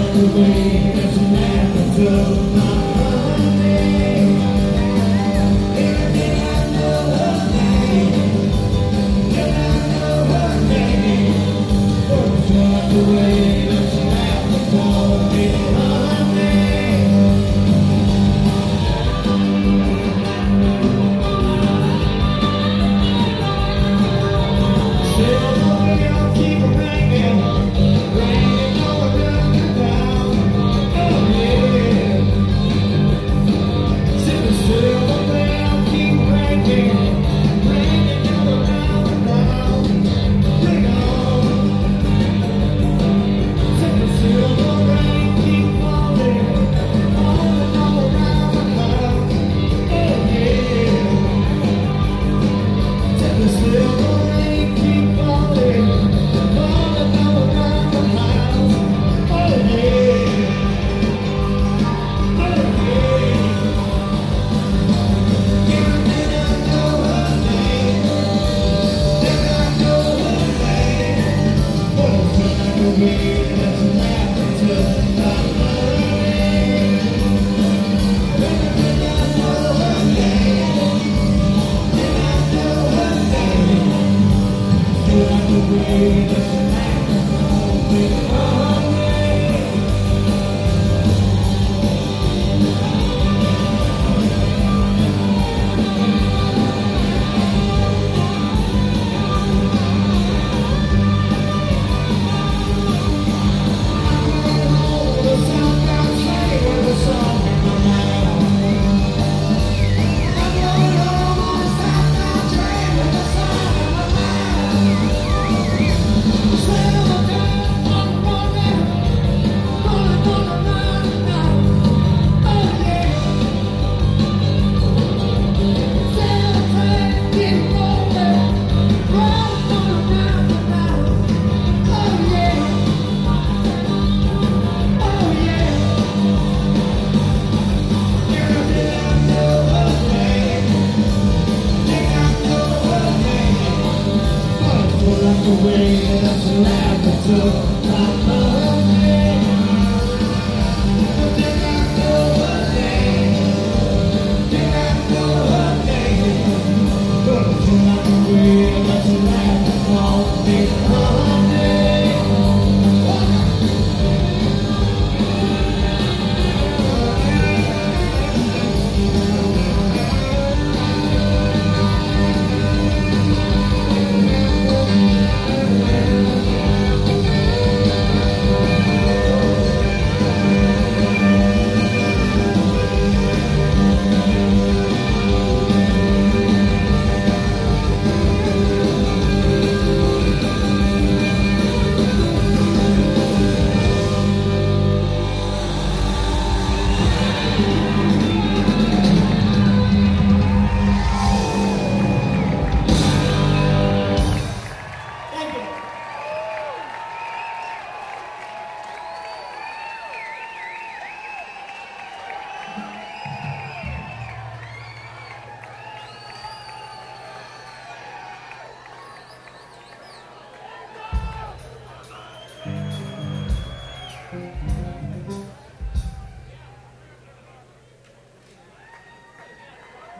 the way that you never took my money. Did I know her name? Did I know her name? Was that the way that you never told me her name? Still the way I'll keep ringing, ringing all around and down. Oh yeah. Still the way I'll keep ringing, ringing all around and down. Ring on. Still the rain keep falling, falling all around and down. Oh yeah. Still the rain keep falling, falling all around the house. Oh yeah, oh yeah. Did I know her name? Did I know her name? Was that the way that you never took my money? Did I know her name? Did I know her name? Did I know the way that